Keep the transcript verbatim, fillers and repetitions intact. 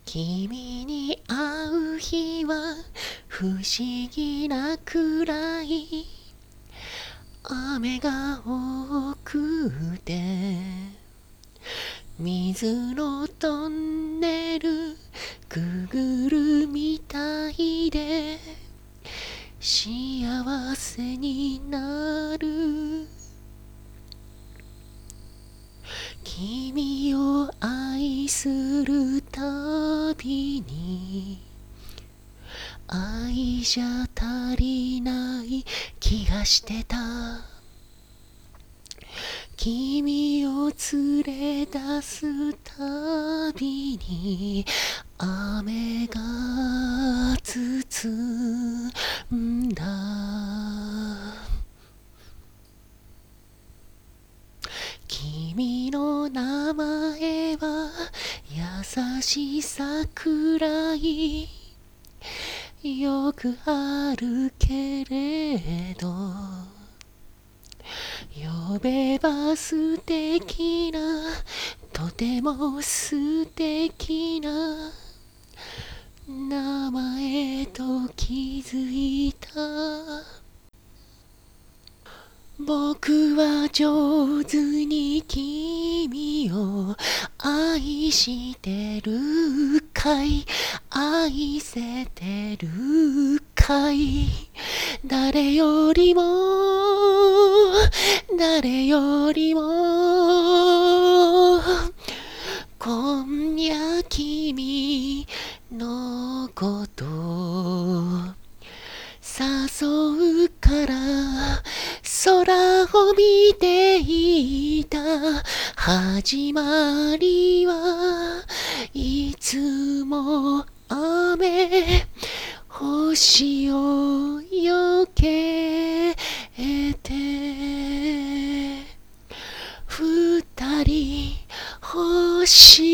君に会う日は不思議なくらい雨が多くて、水のトンネルくぐるみたいで幸せになる。君を愛するたびに愛じゃ足りない気がしてた。君を連れ出すたびに雨が包んだ。君の名前は優しさくらいよくあるけれど、呼べば素敵な、とても素敵な名前と気づいた。僕は上手に君を愛してるかい、愛せてるかい。誰よりも誰よりも今夜君のこと誘うから空を見ていた。始まりはいつも雨、星をよけて二人星